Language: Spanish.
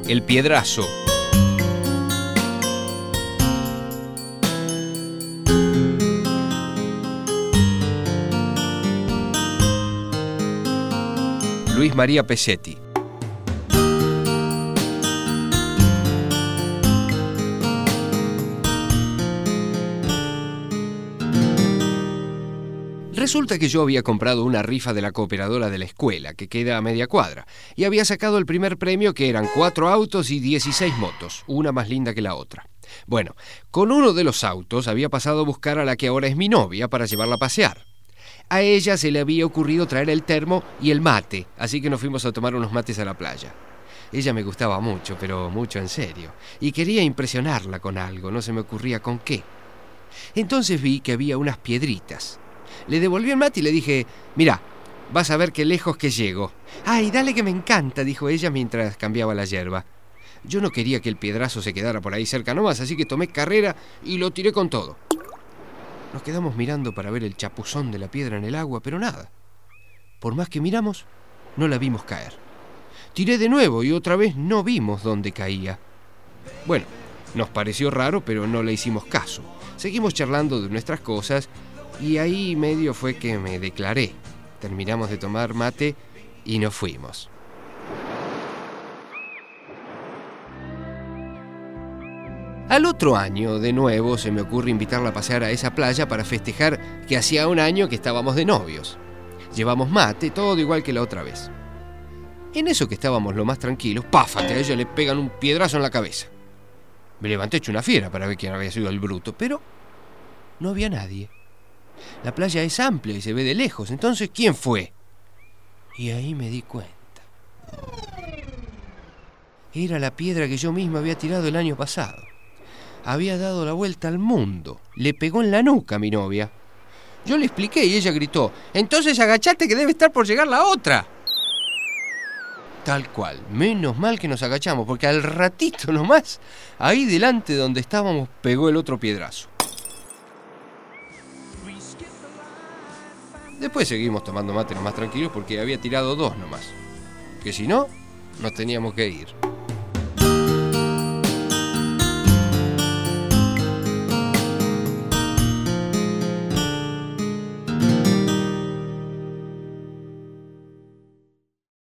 El Piedrazo. Luis María Pesetti. Resulta que yo había comprado una rifa de la cooperadora de la escuela, que queda a media cuadra, y había sacado el primer premio, que eran 4 autos y 16 motos, una más linda que la otra. Bueno, con uno de los autos había pasado a buscar a la que ahora es mi novia para llevarla a pasear. A ella se le había ocurrido traer el termo y el mate, así que nos fuimos a tomar unos mates a la playa. Ella me gustaba mucho, pero mucho en serio, y quería impresionarla con algo, no se me ocurría con qué. Entonces vi que había unas piedritas. Le devolví el mate y le dije: «Mirá, vas a ver qué lejos que llego». «Ay, dale que me encanta», dijo ella mientras cambiaba la yerba. Yo no quería que el piedrazo se quedara por ahí cerca nomás, así que tomé carrera y lo tiré con todo. Nos quedamos mirando para ver el chapuzón de la piedra en el agua, pero nada. Por más que miramos, no la vimos caer. Tiré de nuevo y otra vez no vimos dónde caía. Bueno, nos pareció raro, pero no le hicimos caso. Seguimos charlando de nuestras cosas y ahí medio fue que me declaré. Terminamos de tomar mate y nos fuimos. Al otro año, de nuevo, se me ocurre invitarla a pasear a esa playa para festejar que hacía un año que estábamos de novios. Llevamos mate, todo igual que la otra vez. En eso que estábamos lo más tranquilos, ¡páfate! A ella le pegan un piedrazo en la cabeza. Me levanté hecho una fiera para ver quién había sido el bruto, pero no había nadie. La playa es amplia y se ve de lejos, entonces, ¿quién fue? Y ahí me di cuenta. Era la piedra que yo misma había tirado el año pasado. Había dado la vuelta al mundo. Le pegó en la nuca a mi novia. Yo le expliqué y ella gritó: «Entonces agachate que debe estar por llegar la otra». Tal cual. Menos mal que nos agachamos, porque al ratito nomás, ahí delante donde estábamos, pegó el otro piedrazo. Después seguimos tomando mate más tranquilos porque había tirado 2 nomás. Que si no, nos teníamos que ir.